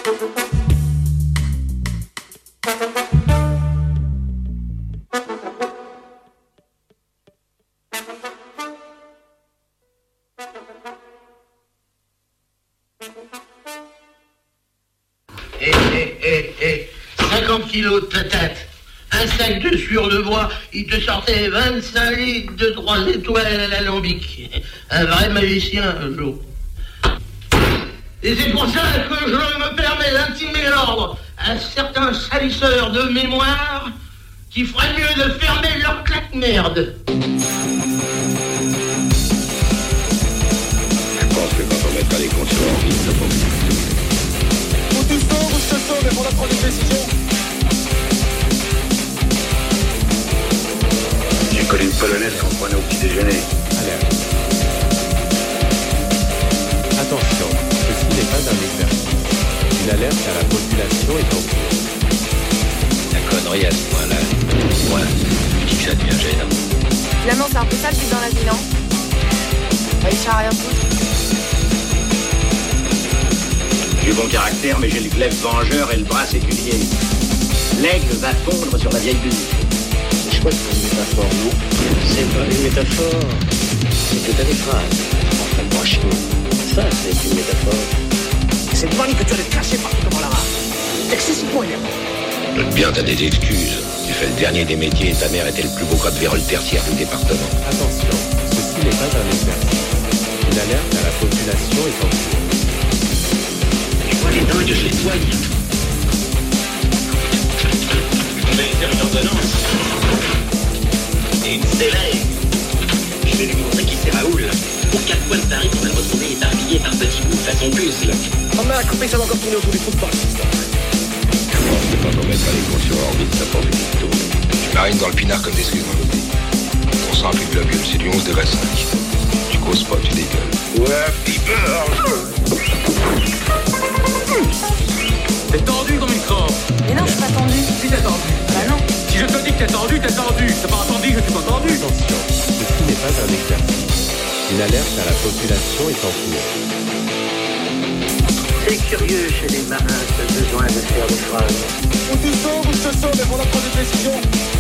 Hé, 50 kilos de patates, un sac de sueur de bois, il te sortait 25 litres de 3 étoiles à l'alambic. Un vrai magicien, un jour. Et c'est pour ça que je me permets d'intimer l'ordre à certains salisseurs de mémoire qui feraient mieux de fermer leur claque-merde. Je pense que quand on mettra les comptes sur orbite, ça va plus. Ou tu sors ou je te sauve et on va prendre une décision. J'ai connu une polonaise qu'on prenait au petit déjeuner. Alerte. Attention, ceci n'est pas un exercice. Une alerte à la population est en cours. La connerie à ce point-là, moi, je dis que ça devient gênant. Finalement, c'est un peu ça le but dans la vie, non? Réussir à rien foutre. J'ai bon caractère, mais j'ai le glaive vengeur et le bras séculier. L'aigle va fondre sur la vieille buse. C'est chouette comme métaphore, non? C'est pas une métaphore. C'est que t'as des phrases. Enfin, franchement, ça, c'est une métaphore. C'est une vanne que tu as de cacher partout comme la rare. Excessivement énervant. Doute bien, t'as des excuses. Tu fais le dernier des métiers et ta mère était le plus beau code vérole tertiaire du département. Attention, ceci n'est pas un exercice. Une alerte à la population est en cours. Je vois les dingues, je les soigne. On va faire une ordonnance. Et une célèbre. Je vais lui montrer qui c'est Raoul. Pour 4 points de Paris, on va le retrouver éparpillé par petits bouts façon puzzle. On m'a coupé, ça va encore tourner autour du trou de balle. Je pense que quand on mettra les comptes sur orbite, ça va plus tôt. Tu marines dans le pinard comme des scuds. On sent plus de globule, c'est du 11 degrés 5. Tu causes pas, tu dégueules. Ouais, piper. T'es tendu comme une crampe. Mais non, je suis pas tendu. Si t'es tendu. Bah non. Si je te dis que t'es tendu, t'es tendu. T'as pas entendu, je suis pas tendu. Attention, ceci n'est pas un exercice. Une alerte à la population est en cours. C'est curieux chez les marins ce besoin de faire des phrases. Ou tu sors ou je te sauve et on va prendre une décision.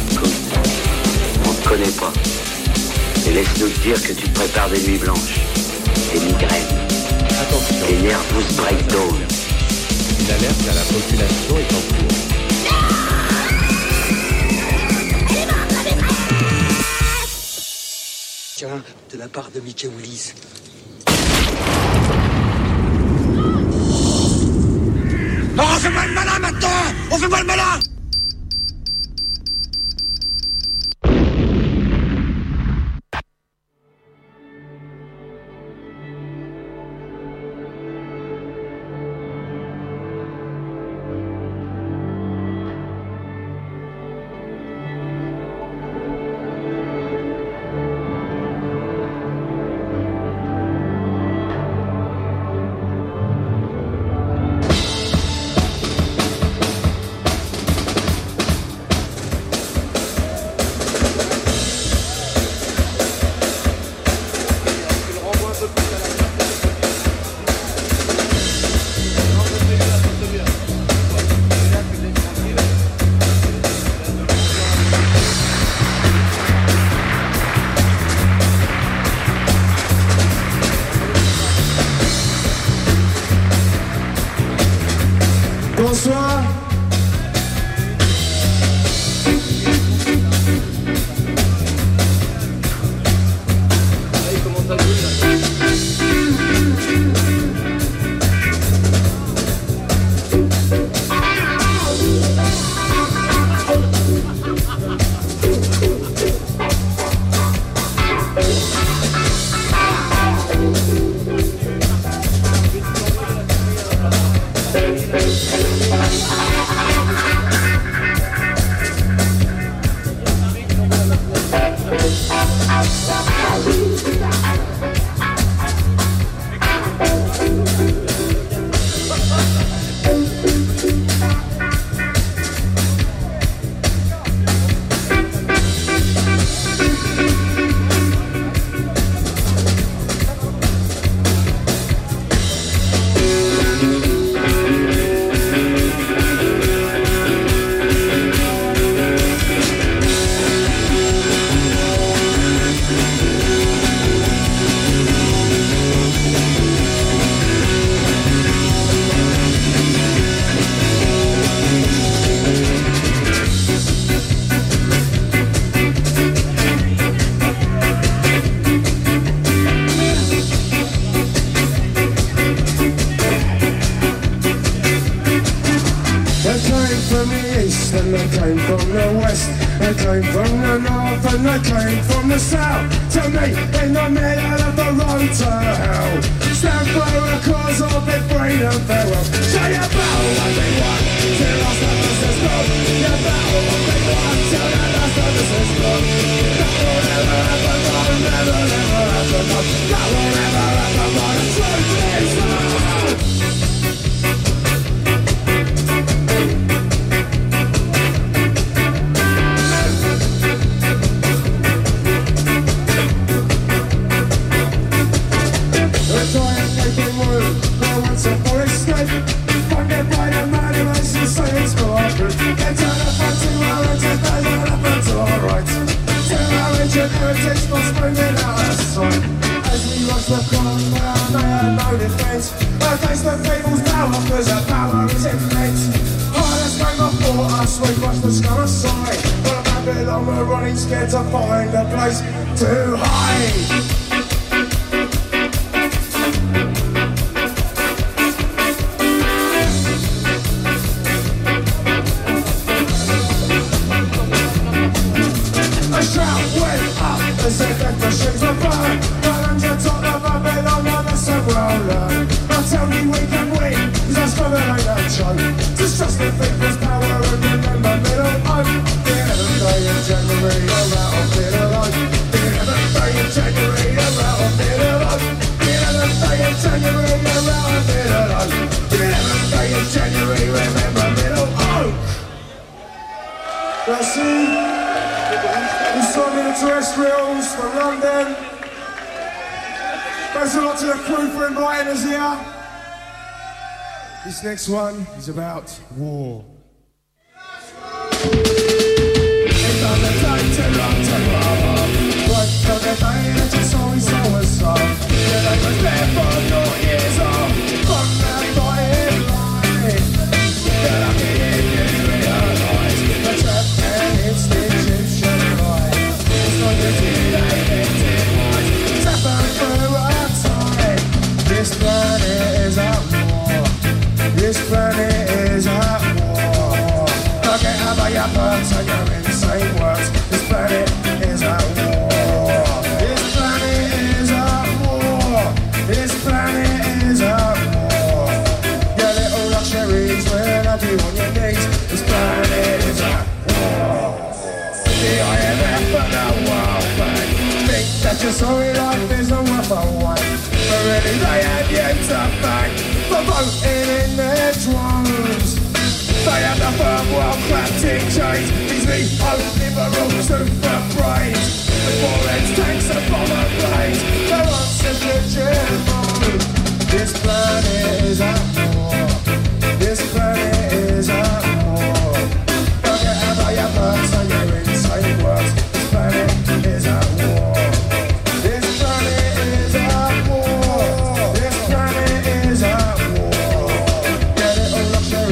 On te connaît pas. Et laisse-nous te dire que tu te prépares des nuits blanches, des migraines, Attention, des nervous breakdowns. une alerte à la population est en cours. Tiens, de la part de Mickey Willis. Non, on fait pas le malin maintenant. On fait pas le malin. Bonsoir. east and they came from the west. They came from the north and they came from the south. To me, in the middle of the road to hell. Stand for a cause of their freedom, farewell. Say you battle what they want, till the last of us is gone. You battle what they want, till the last of us is gone. That will never happen, that will never, never happen. That will never happen, but the truth is on. As we rush the compound, they had no defense against the people's power, cause the power is immense. Hardest game before us, we rushed the scum aside. But Babylon were running scared to find a place to hide. Said that the ships were burned, but I'm just on the Babylon on the well learned. Now tell me we can win, cause that's for the night that show. Just trust the people's power and remember middle home. The 11th day in January, you're out of it alone. The 11th day in January, you're out of it alone. The 11th day in January, you're out of it alone. The 11th day in January, remember middle home. Let's see. This song in the terrestrials from London. Thanks a lot to the crew for inviting us here. This next one is about war. It's on the time to run to war. But for the day that you saw, we saw us song. Yeah, they was there for your years off. From that fighting line. That I can you realise the trap and it's the Egyptian line. This planet is at war. This planet is at war. Forget about your birds and your insane words. This planet is at war. This planet is at war. This planet is at war. Your little luxuries will have you on your knees. This planet is at war. The IMF and the World Bank think that your sorry life isn't worth a wank. But really they had you to thank for voting in their drones. They had the firm world-class chains. These neoliberal super brains. The foreign tanks and bomber planes. They're on such a general. This planet is at war. This planet is at war. Forget about your birds and your insane words. This planet is at war. This planet is at war. This planet is at war. Get it all luxury.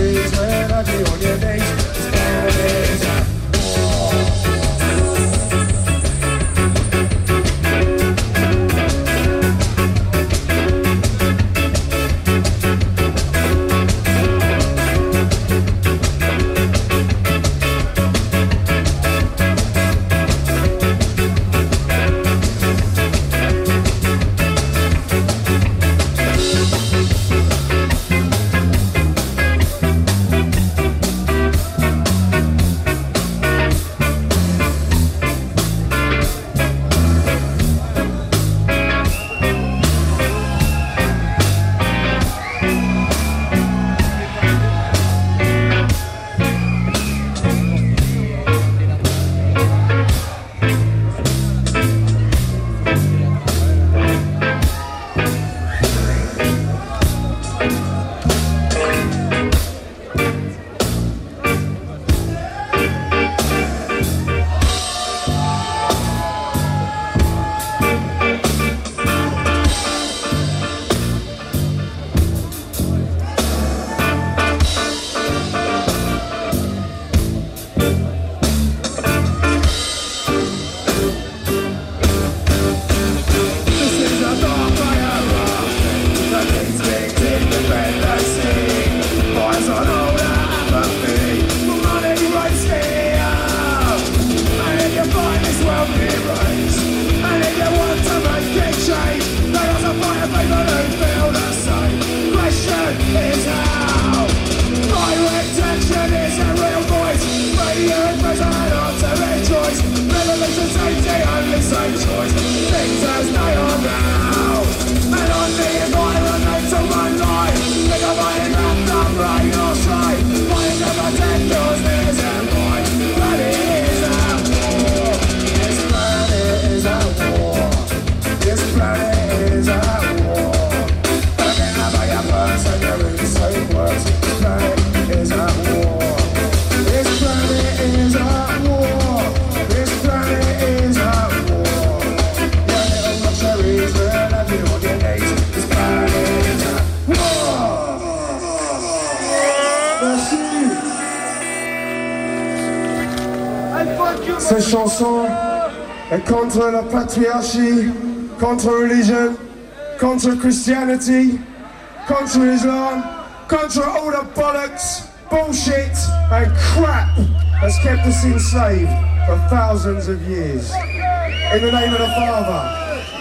Cette chanson est contre la patriarchie, contre religion, contre Christianity, contre Islam, contre all the bollocks, bullshit and crap that's kept us enslaved for thousands of years. In the name of the Father.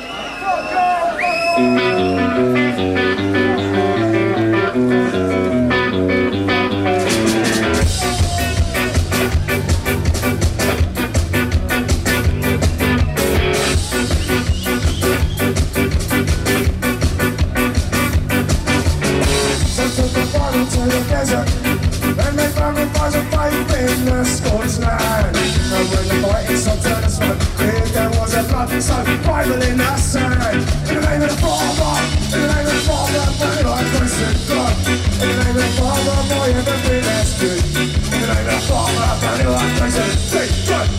And they found it was a fight in the Scots land. And when the fighting stopped to the smoke, there was a blood so Bible in the sand. In the name of the Father, in the name of the Father, pray like Christ and God. In the name of the Father, boy, everything that's good. In the name of the Father, pray like Christ and God,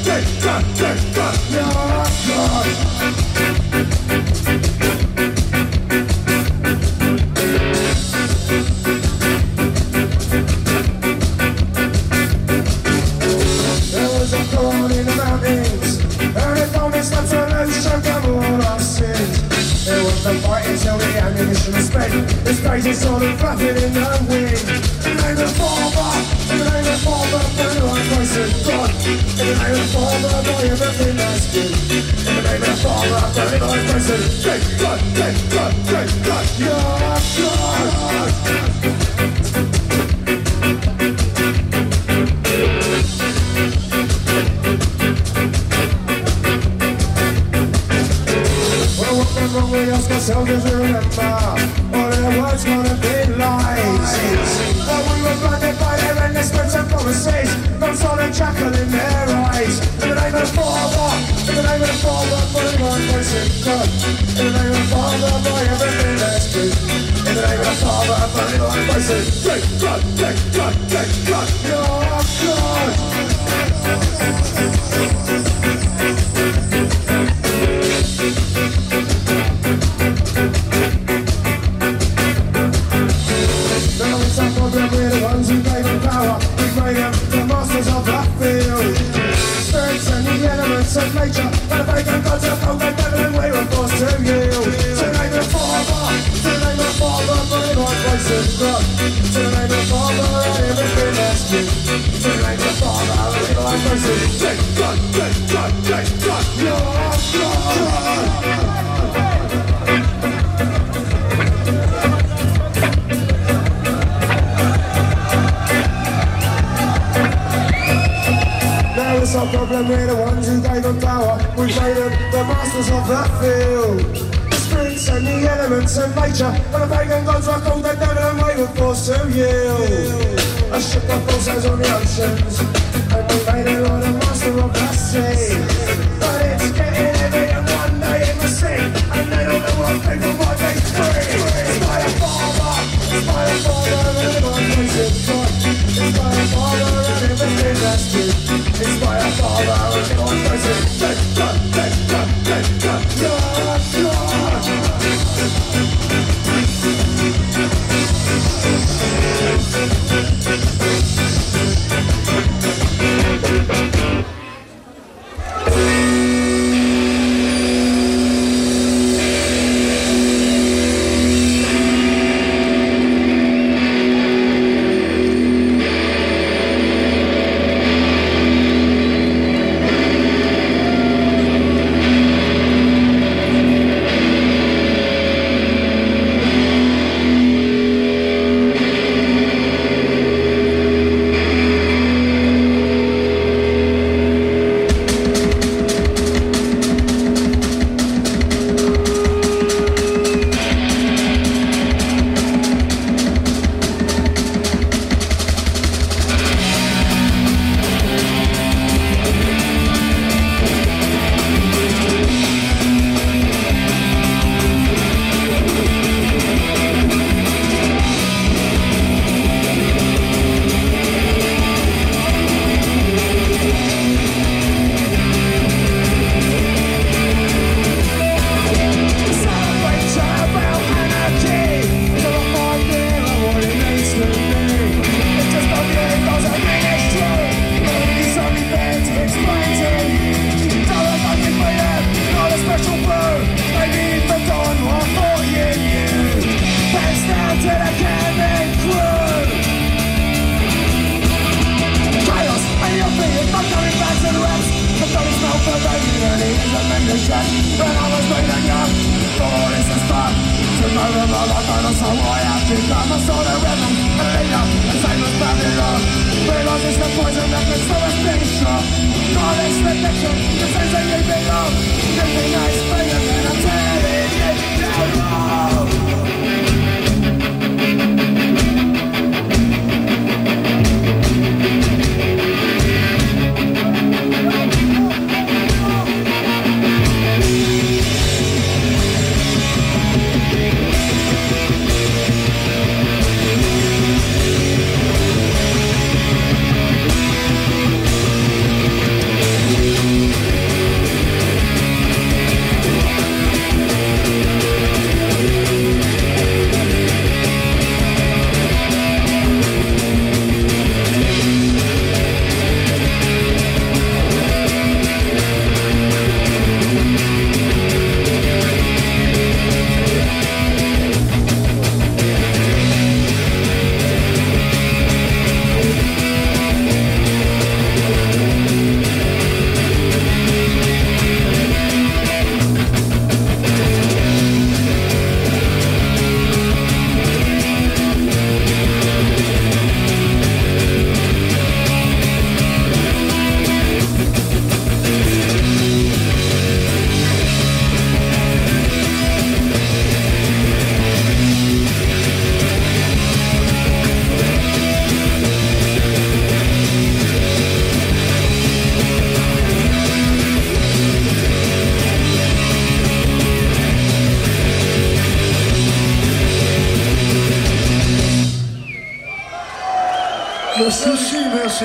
God. Until the ammunition is spent, this place is sort of flapping in the wind. In the name of the Father, in the name of the Father, pray like Christ and God. In the name of the Father, boy, everything that's good. In the name of the Father, pray like Christ and God, we ask ourselves as we remember all their words gonna be lies. But we were blinded by their endless words and promises, not solid jackal in their eyes. In the name of the Father, in the name of the Father, pray like Christ and God. In the name of the Father, boy, everything that's good. In the name of the Father, pray like Christ and God, your God. We're the ones who gave them power. We made them the masters of that field. Spirits and the elements of nature, but the pagan gods of old and devil, and we were forced to yield. To the name of the Father, to the name of the Father, pray like Christ and God. To the name of the Father, and everything that's good. To the name of the Father, pray like Christ and God, your God. It's our problem, we're the ones who gave them power. We made them the masters of that field. The spirits and the elements of nature, but the pagan gods were called the devil, and we were forced to yield. A ship of full sails on the oceans, and we made it all the master of the sea. But it's getting heavy, and one day it must sink, and then all the world people might be free. It's by the Father, it's by the Father, and by Christ and God. It's by the Father, and everything that's good. It's by a Father, and God knows it. Merci.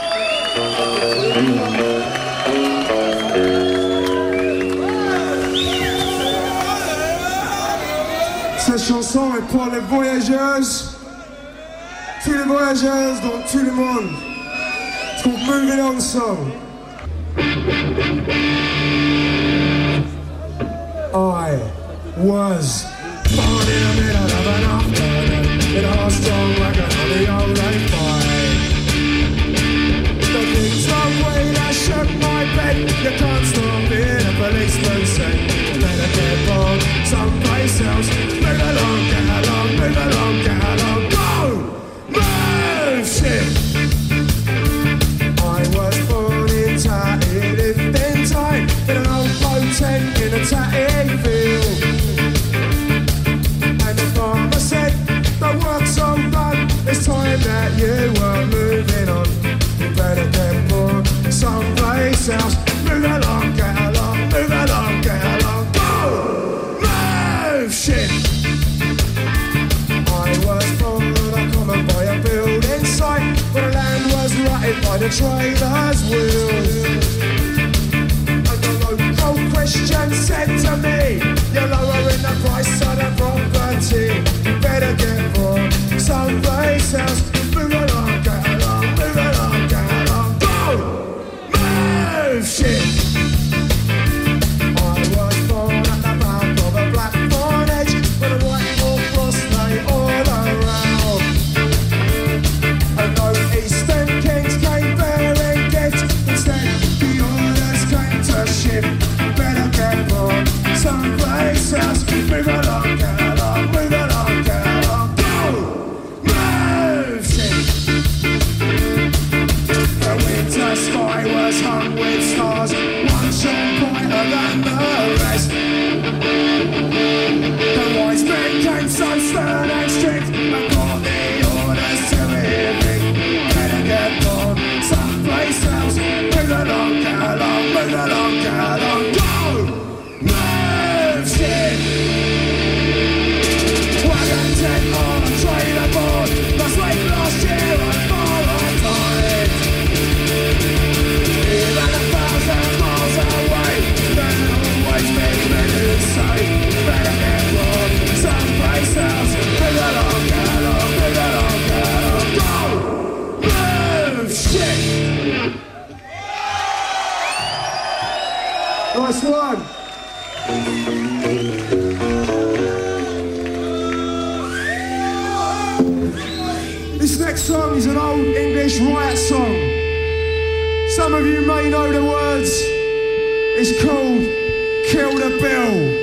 Cette chanson est pour les voyageuses, tous les voyageuses dans tout le monde. It's called Moving On Song. I was born in the middle of an afternoon in a hot storm wagon on the old A5. The things the way that shook my bed, you can't stop being a policeman saying you better get bored someplace else. Move along, get along, move along, get along. Go! Move! Shit! I was born in tatty, lived in time in an old boat tent in a tatty field. And the farmer said, the work's all done, it's time that you were moving on. You better get bored someplace else. Move along, get along, move along, get along. Go! Move! Shit! I was born on a common by a building site where the land was rutted by the trailer's wheels. And the local Christian said to me, you're lowering the price of the property. You better get bored someplace else. Move along, get along, move along, get along. Go! Move! Shit! I was born at the back of a Blackthorn edge with a white horse lay all around. And no Eastern kings came bearing gifts. Instead, the orders came to ship. Better get bored someplace else. Move along, get along, move along, get along. Go! Move! Shit! The winter sky was hung with stars, one shone brighter than the rest. The wise men came so stern and strict and brought the orders to evening. Better get bored someplace else. Move along, get along, move along, get along. Go! Move! Shit! Wagon tent on a trailer board. That's late last year on borrowed time. Even 1,000 miles away, there'll always be men who say better get bored someplace else. Move along, get along, move along, get along. Go! Move! Shit! Nice one! This next song is an old English riot song. Some of you may know the words. It's called Kill the Bill.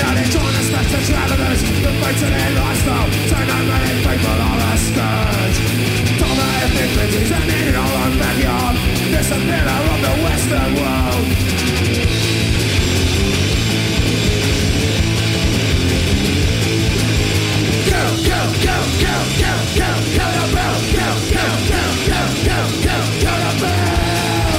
Now they're trying to snatch the travelers, the fate of their lifestyle. So no many people are a scourge. Dominant iniquities and in our own backyard. There's a pillar of the Western world. Kill the bell, kill the bell.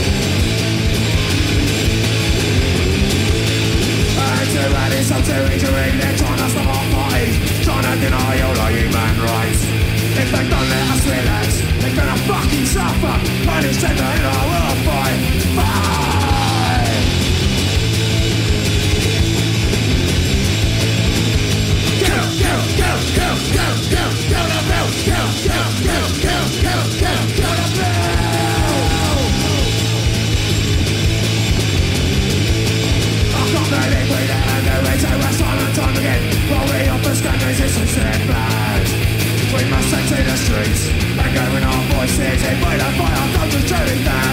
Anti-rally, some to injury, they're trying to stop our parties, trying to deny all our human rights. If they don't let us relax, they're gonna fucking suffer. Punished in our world fight. Fight! Kill the bell, kill the bell, kill the bell. I can't believe we let them do it to us time and time again. While we offer stand resistance and plans, we must take to the streets and go in our voices. If we don't fight our country's truly down.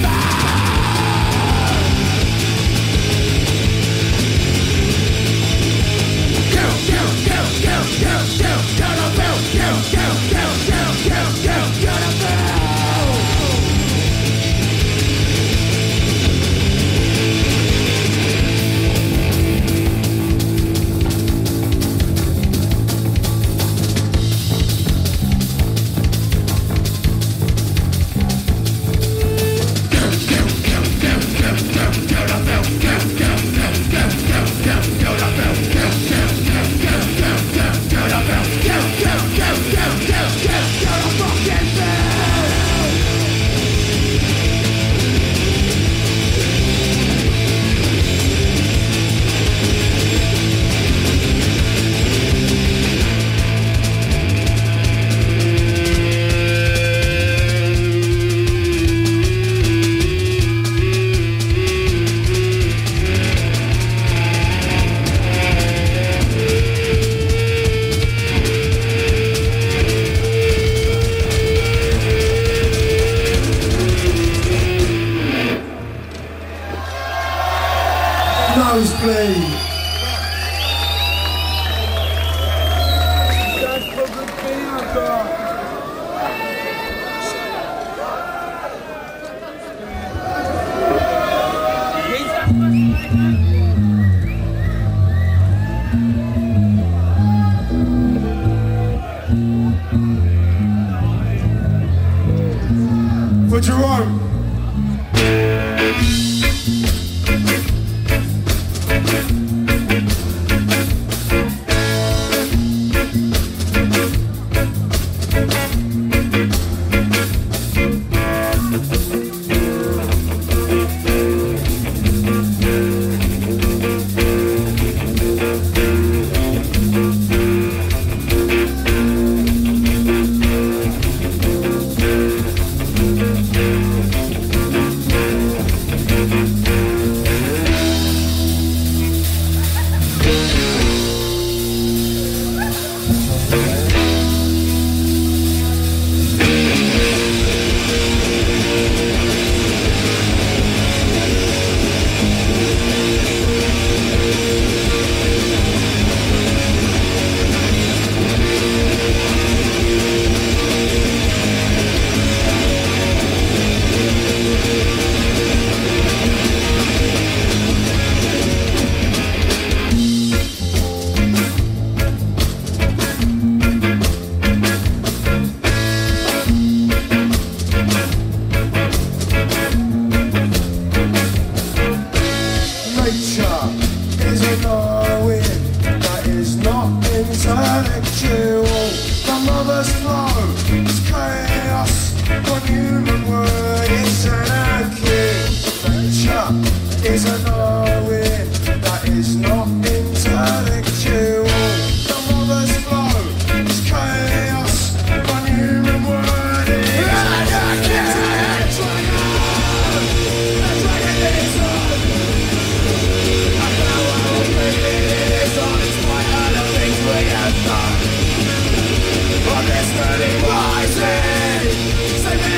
For Jerome.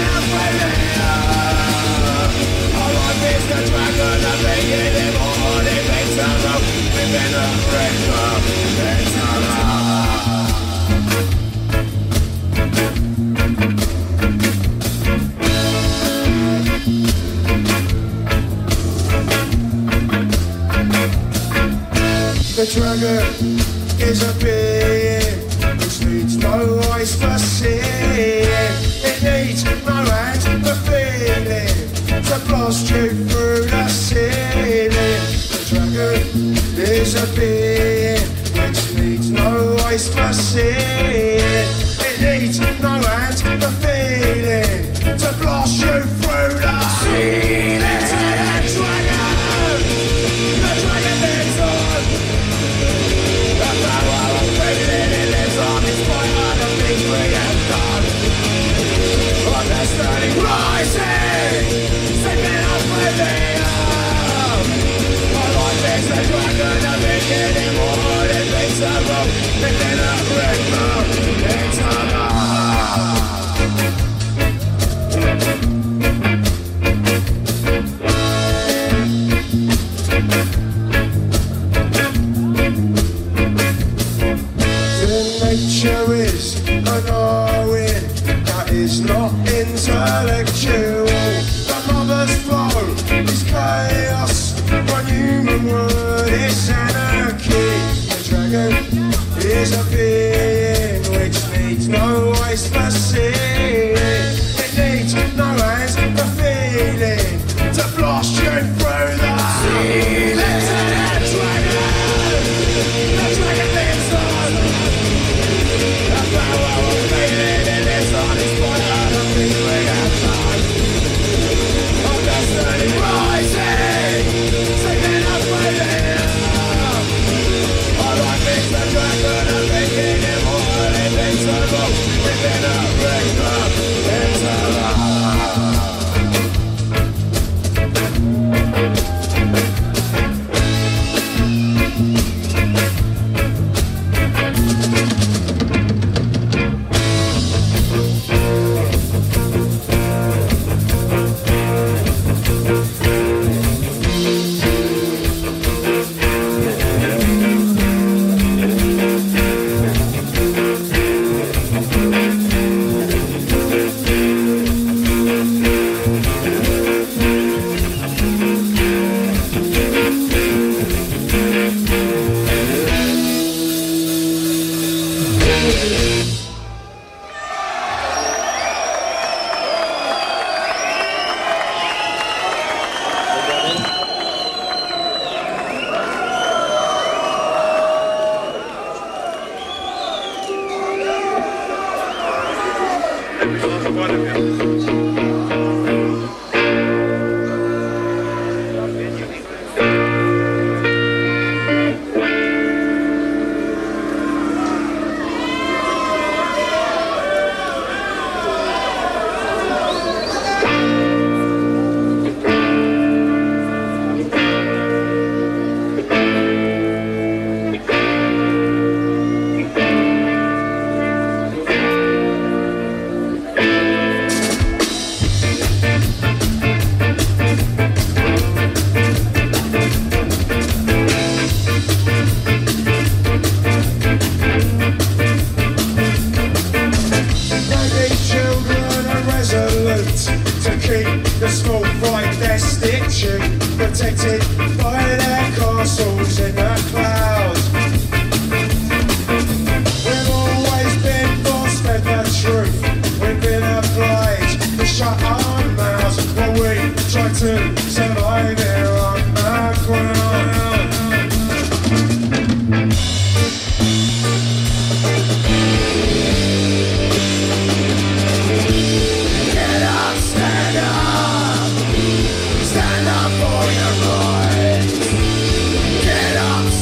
The dragon of the morning. The dragon is a being which needs no eyes for seeing. It needs no hands for feeling to blast you through the ceiling. The dragon is a being which needs no eyes for seeing. It needs no hands for feeling to blast you through the ceiling. The dragon lives on. The power of feeling, it lives on. It's by other things we have done. Understanding rising, sleeping up within us. My life is the dragon, the beginning, what it makes a road, living a rhythm into the nature is a knowing that is not intellectual. The mother's flow is chaos, one human word is anarchy. The dragon is a being which needs no eyes for seeing. It needs no hands for feeling to blast you through the ceiling. The dragon lives on. The power of feeling, it lives on. It's born out of things we have done. Understanding rising, sleeping up within us. Our life is the dragon, a beginning, what it makes a road, living a rhythm into the protected by their castles in the clouds. We've always been force-fed the truth. We've been obliged to shut our mouths while we try to survive here on the ground. Get up, stand up. Stand up for your rights. Get up,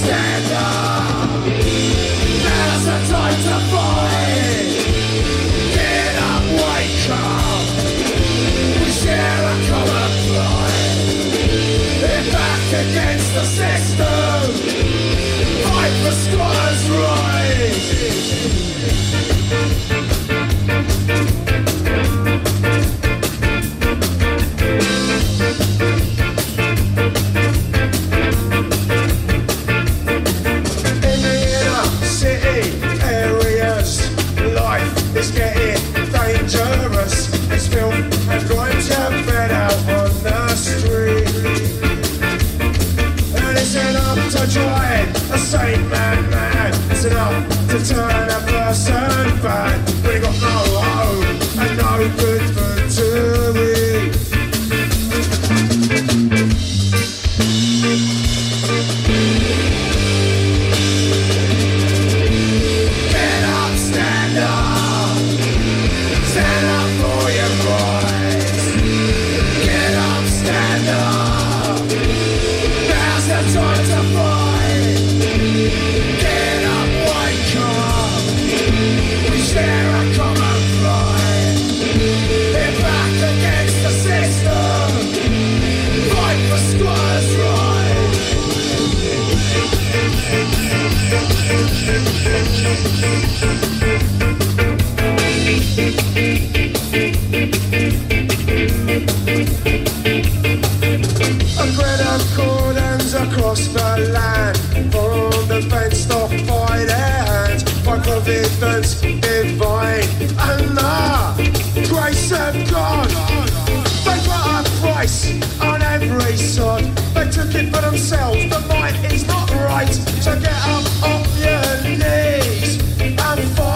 a joy, a sane man mad. It's enough to turn a person bad. We got no home and no good food to eat. Get up, stand up. Stand up for your voice. Get up, stand up. Now's the time to fight. Get up, wake up. We share a common fight. We're back against the system. Fight for squatters' rights. A thread of cordons across the land, formed and fenced off by their hands, by providence divine and the grace of God. They put a price on every sod. They took it for themselves, but mine is not right. So get up off your knees and fight.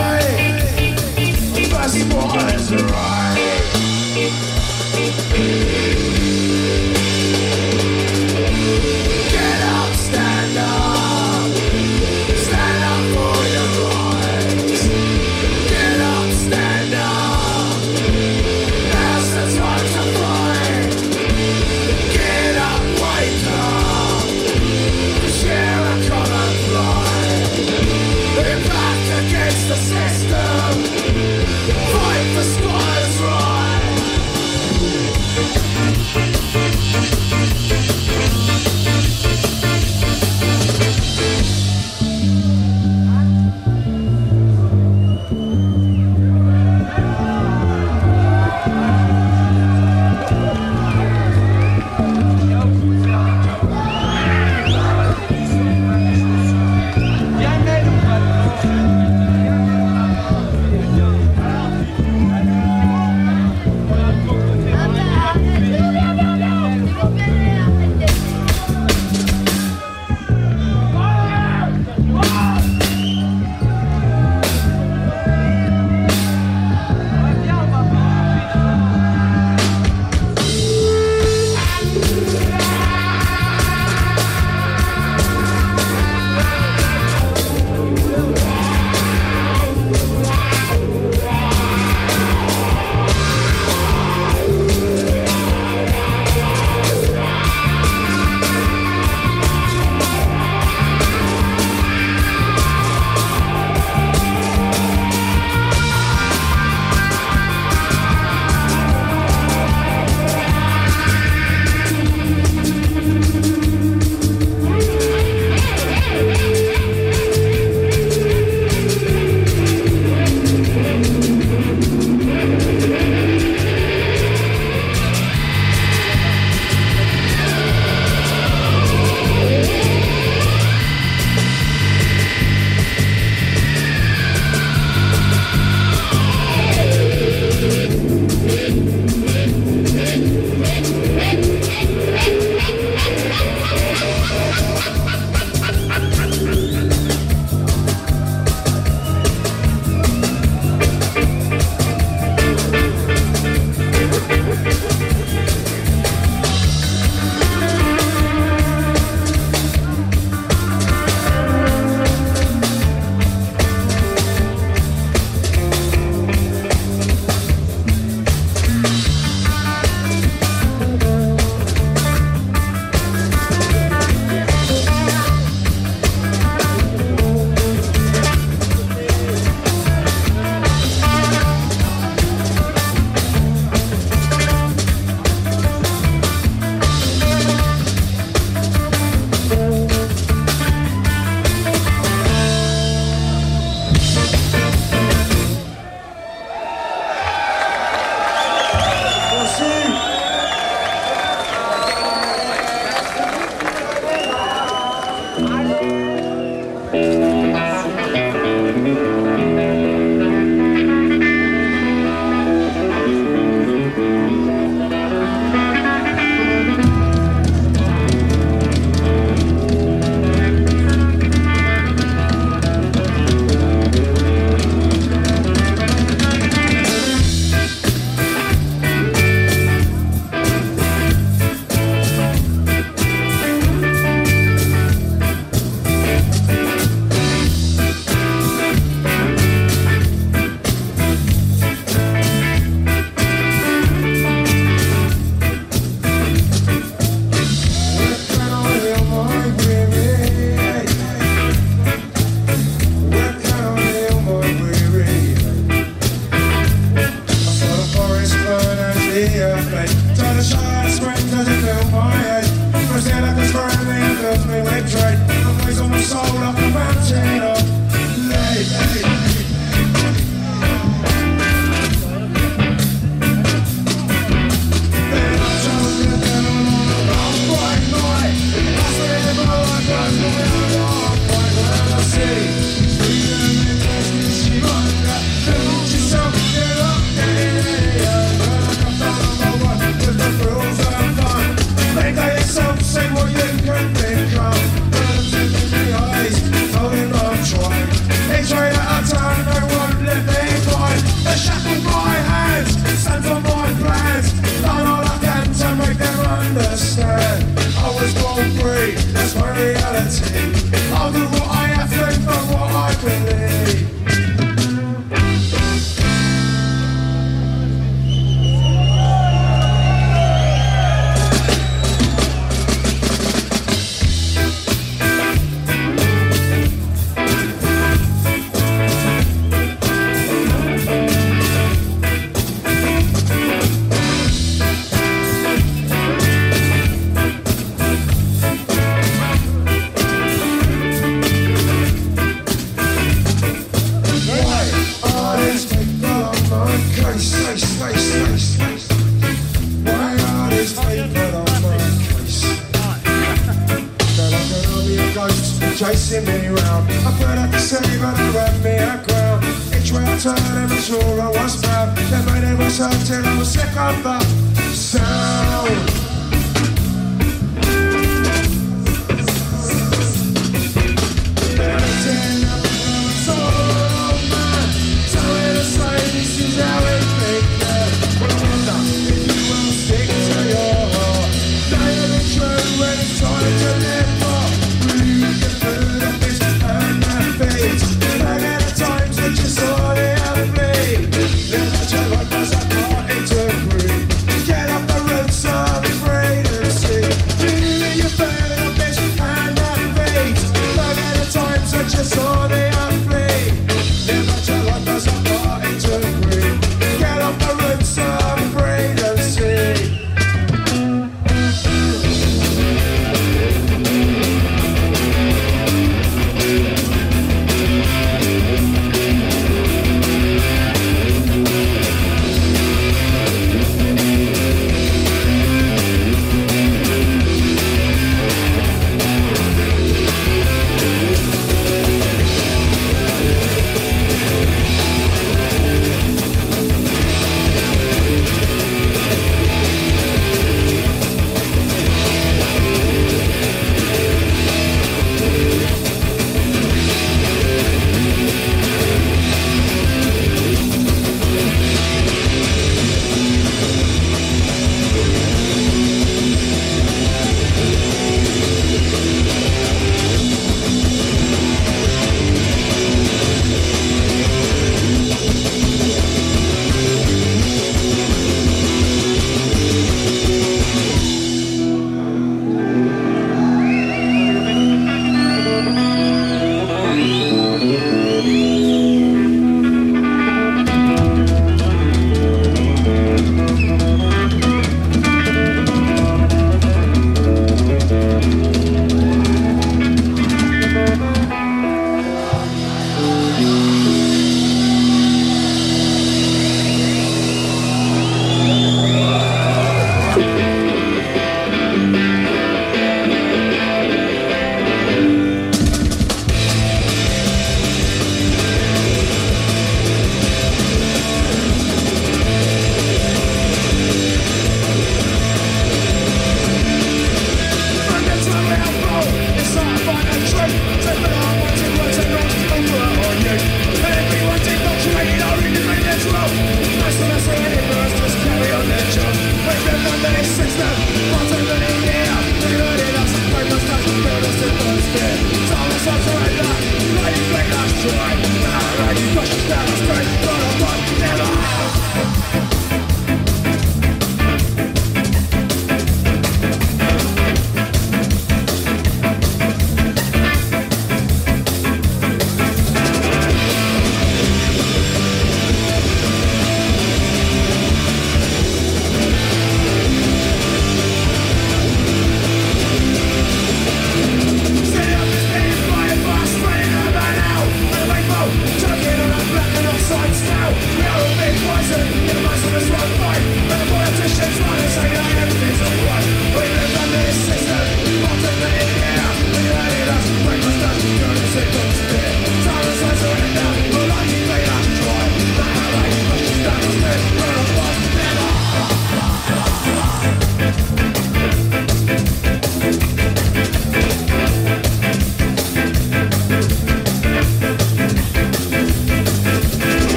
chasing me round. I put up the same and I ran me a ground. Each way I turned, it was sure I was found. Then my name was hurt till I was sick of the sound.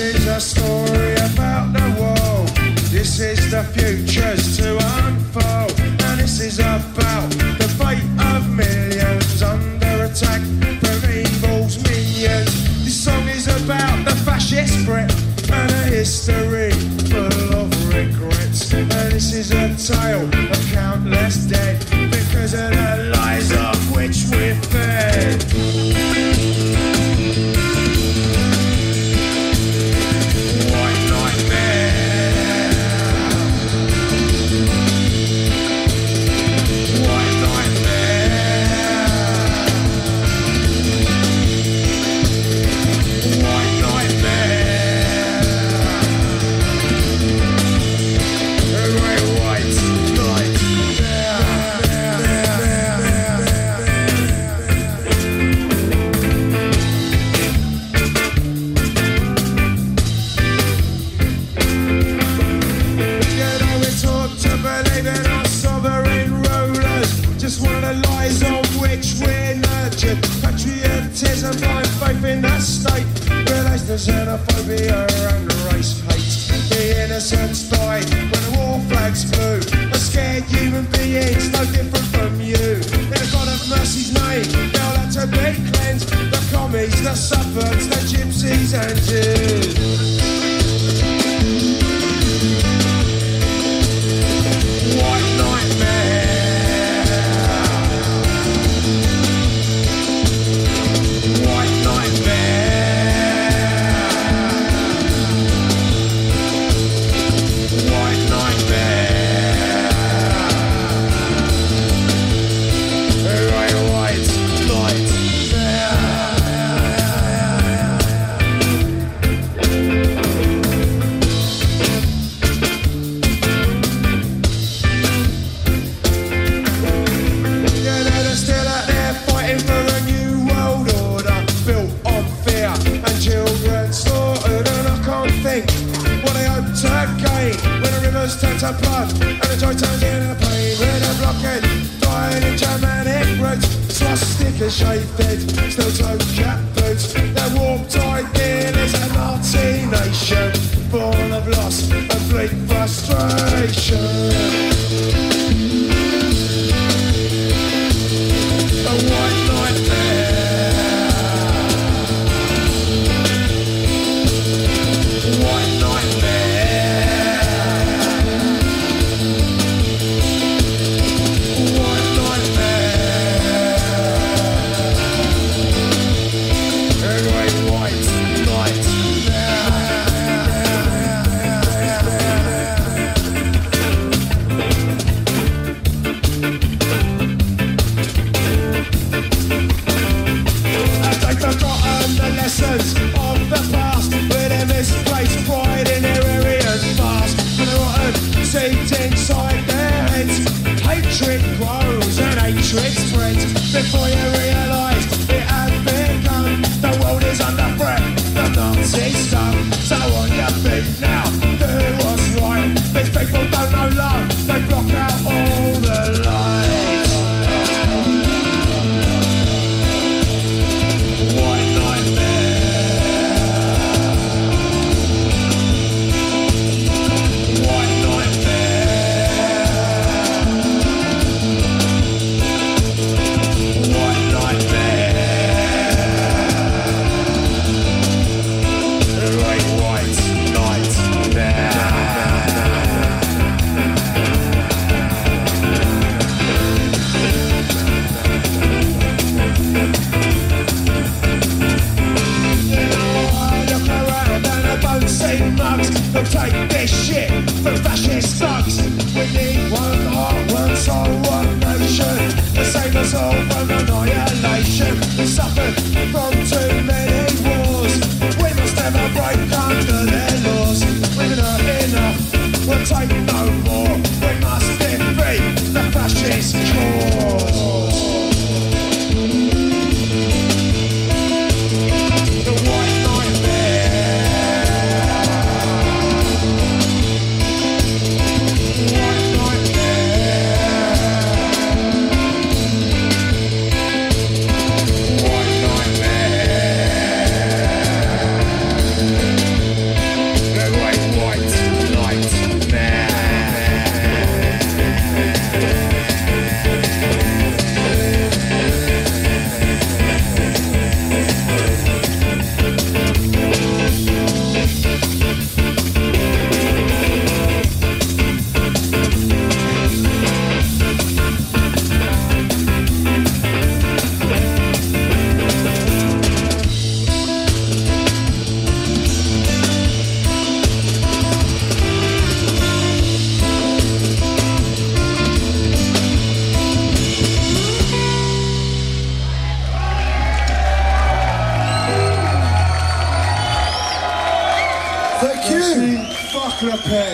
is a story about the world. This is the future's to unfold. And this is about the fate of millions under attack from evil's minions. This song is about the fascist grip and a history full of regrets. And this is a tale of countless dead because of the lies of which we're fed. Patriotism, blind faith in the state, realised the xenophobia and race hate. The innocents died when the war flags flew. A scared human beings, no different from you. In a God of mercy's name, they'll have to be cleansed. The commies, the suburbs, the gypsies and Jews. White nightmare. Turn to blood, and the joy turns into pain. With a blockhead, dying in Germanic roots. Swastika shaved head, still toe-cap boots. Their warp-tide being is a Nazi nation, born of loss and bleak frustration. A white nightmare. White nightmare. Of the past, with their misplaced pride in their areas fast, and the rotten seeds inside their heads. Hatred grows and hatred spreads before you realise it has begun. The world is under threat, the Nazis done. So on your feet now, do what's right. These people don't know love, they block out all the light. White nightmare. They'll take this shit from fascist thugs. We need one heart, one soul, one nation to save us all from annihilation. We suffered from too many wars. We must never break under their laws. We've not enough, we'll take no more. We must defeat the fascist cause. The white nightmare. Thank you. Fuck Le Pen.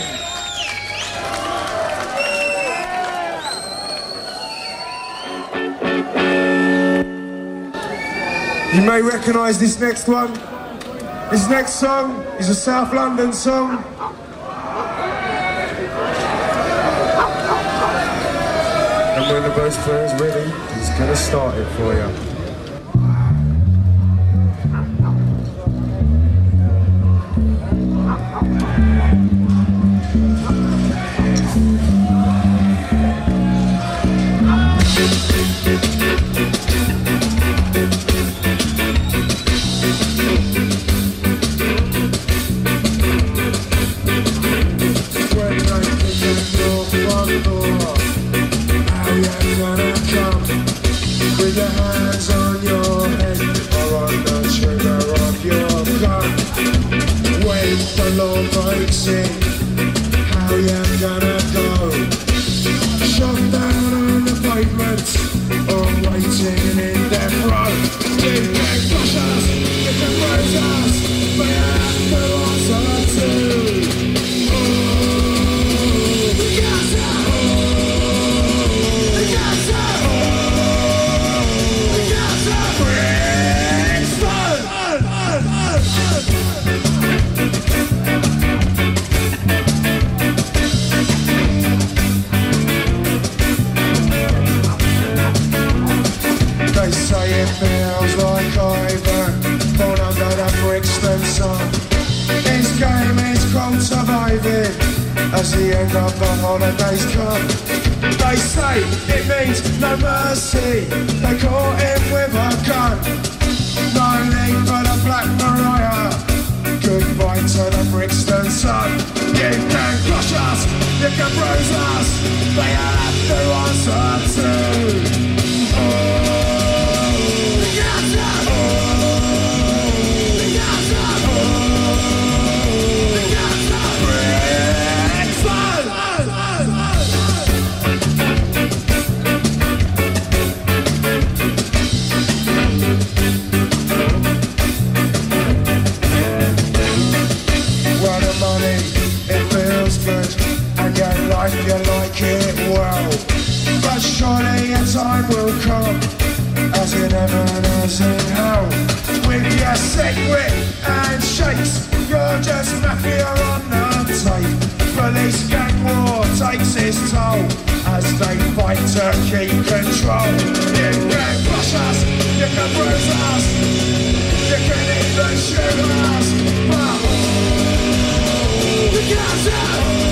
You may recognise this next one. This next song is a South London song. And when the bass player is ready, he's going to start it for you. As the end of the holidays come, they say it means no mercy. They caught him with a gun. No need for the Black Mariah. Goodbye to the Brixton sun. You can crush us, you can bruise us. They have to answer to. You like it well, but surely a time will come, as in heaven as in hell. With your sick wit and shakes, you're just mafia on the tape. Police gang war takes its toll, as they fight to keep control. You can crush us, you can bruise us, you can even shoot us, but you can't tell.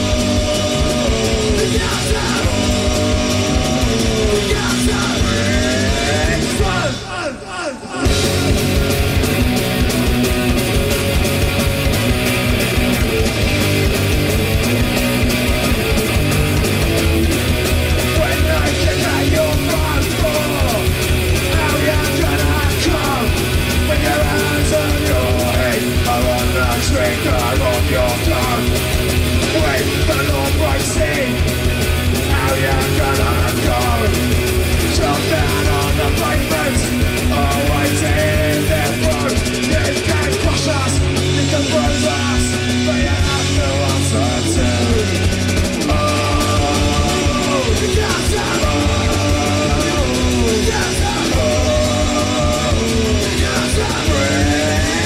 Trigger on your tongue. With the Lord breaks in, how you gonna go? Jump down on the pavement, always in their throat. You can crush us, you can bruise us, but you have to answer to. Oh, you can't tell. Oh, you can't tell. Oh, you can't tell.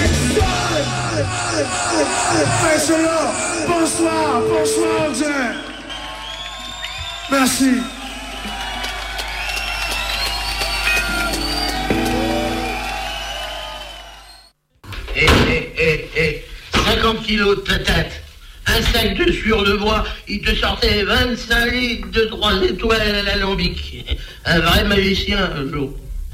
Excellent. Bonsoir, bonsoir, André. Merci. Hé, 50 kilos de patates, un sac de sueur de bois, il te sortait 25 litres de 3 étoiles à l'alambic. Un vrai magicien, un jour.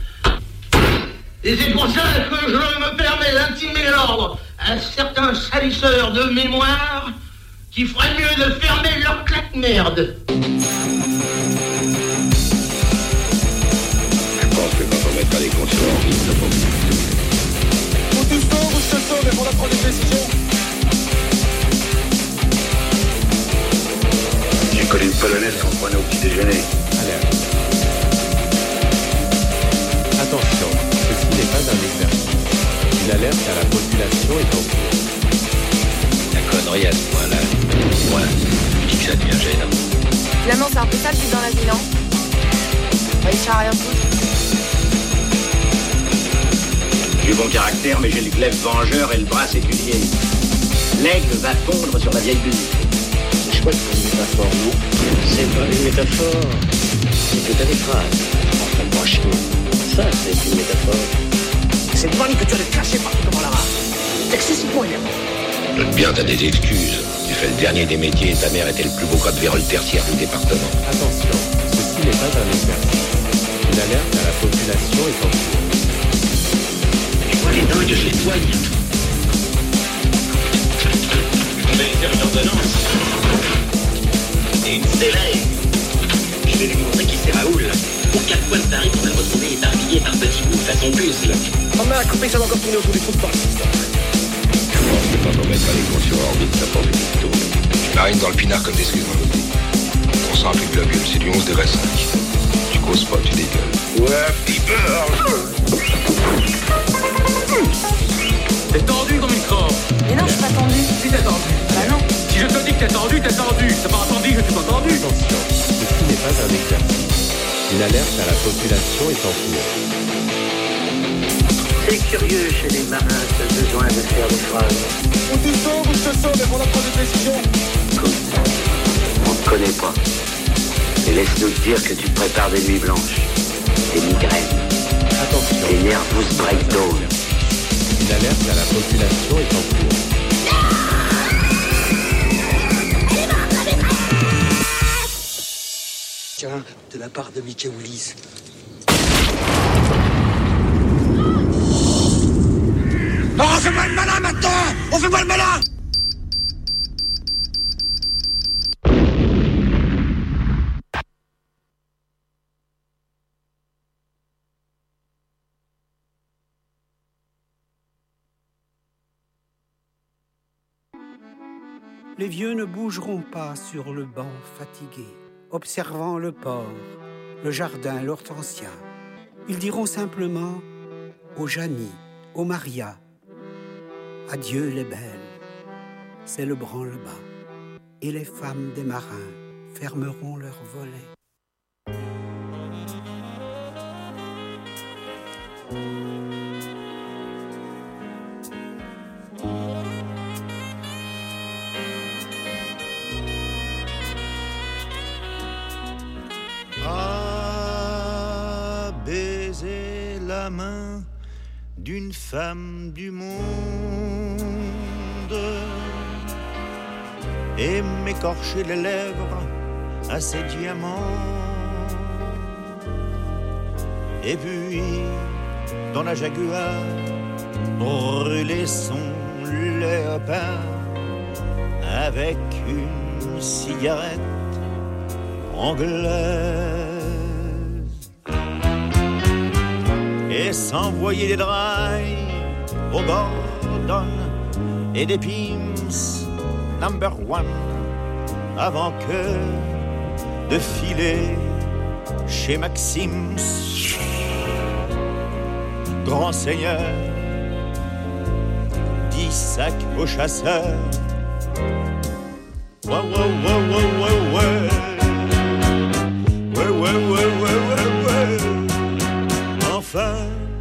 Et c'est pour ça que je me permets d'intimer l'ordre à certains salisseurs de mémoire qui feraient mieux de fermer leur claque-merde. Je pense que quand on mettra les comptes sur orbite, ça va plus. Ou tu sors ou je te sors, mais pour la prendre des décisions. J'ai collé une polonaise qu'on prenait au petit déjeuner. Alerte. Attention, ceci n'est pas un exercice. Une alerte à la population est en cours. conneries à ce point-là. Moi, je dis que ça devient gênant. Finalement, c'est un peu ça le but dans la vie, non? Réussir à rien foutre. J'ai bon caractère, mais j'ai le glaive vengeur et le bras séculier. L'aigle va fondre sur la vieille bulle. C'est chouette comme métaphore, non? C'est pas une métaphore, c'est que t'as des phrases. Enfin, franchement, ça, c'est une métaphore. Cette vanne que tu as de cacher partout devant la rame. C'est excessivement énervant. Doute bien, t'as des excuses. Tu fais le dernier des métiers et ta mère était le plus beau cas de vérole tertiaire du département. Attention, ceci n'est pas un exercice. Une alerte à la population est en cours. Tu vois les dingues, je les soigne. On va faire une ordonnance. Et une stellaire. Je vais lui montrer qui c'est Raoul. Pour 4 points de tarif, on va le retrouver éparpillé par petits bouts façon puzzle. On m'a coupé, ça va encore tourner autour du trou de passe. Quand on mettra les cons sur orbite, t'as pas vu du tout. Tu marines dans le pinard comme des scuds. Ton sang a pris de l'ovule, c'est du 11 degrés 5. Tu causes pas, tu dégueules. Ouais, petit peur. T'es tendu comme une crampe. Mais non, je suis pas tendue. Si t'es tendu. Bah non. Si je te dis que t'es tendu, t'es tendu. T'as pas entendu que tu m'as tendu. Attention, ceci n'est pas un exercice. Une alerte à la population est en cours. C'est curieux chez les marins, ce besoin de faire des phrases. Où tu sors, où je te sors, mais pour la prendre de précision. Écoute, on te connaît pas. Et laisse-nous te dire que tu te prépares des nuits blanches, des migraines, Attention, des nervous breakdowns. une alerte à la population est en cours. Tiens, de la part de Mickey Willis. Oh, on fait pas le malin maintenant! On fait pas le malin! Les vieux ne bougeront pas sur le banc fatigué, observant le port, le jardin, l'hortensia. Ils diront simplement aux Janie, aux Maria, adieu les belles, c'est le branle-bas. Et les femmes des marins fermeront leurs volets. À baiser la main d'une femme du monde et m'écorcher les lèvres à ses diamants, et puis dans la Jaguar brûler son léopard avec une cigarette anglaise et s'envoyer des dry au Gordon et des Pim's number one avant que de filer chez Maxim's. Grand seigneur, 10 sacs aux chasseurs. Ouais, ouais, ouais, ouais, ouais, ouais. Ouais, ouais, ouais, ouais, ouais, ouais. Enfin,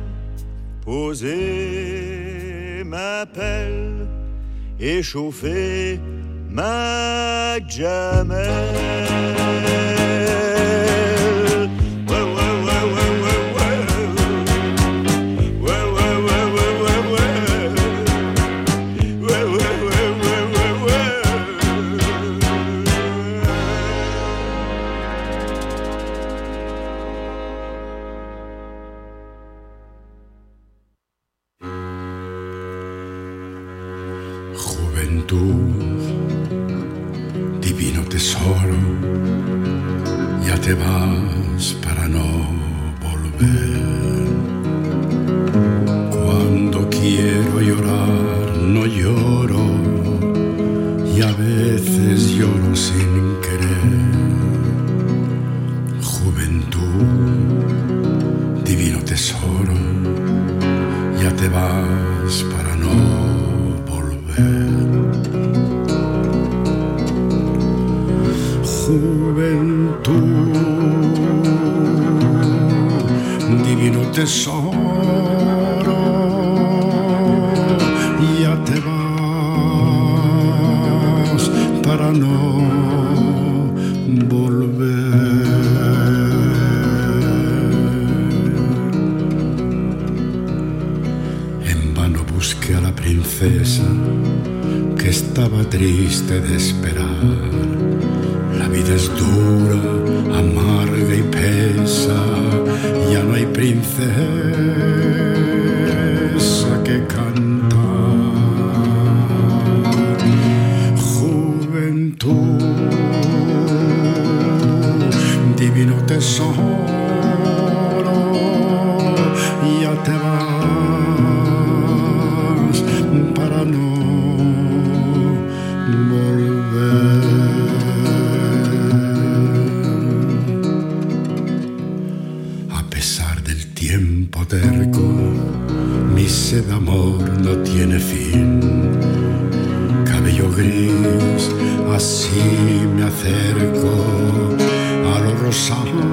poser ma pelle et chauffer ma Jamel. Divino tesoro, ya te vas para no volver. Cuando quiero llorar, no lloro, y a veces lloro sin querer. Juventud, divino tesoro, ya te vas para no volver. tesoro, ya te vas para no volver. En vano busqué a la princesa que estaba triste de esperar. La vida es dura, amarga y pesa, ya no hay princesa que cantar. Juventud, divino tesoro, ya te vas para no volver. Tiempo terco, mi sed de amor no tiene fin. Cabello gris, así me acerco a lo rosado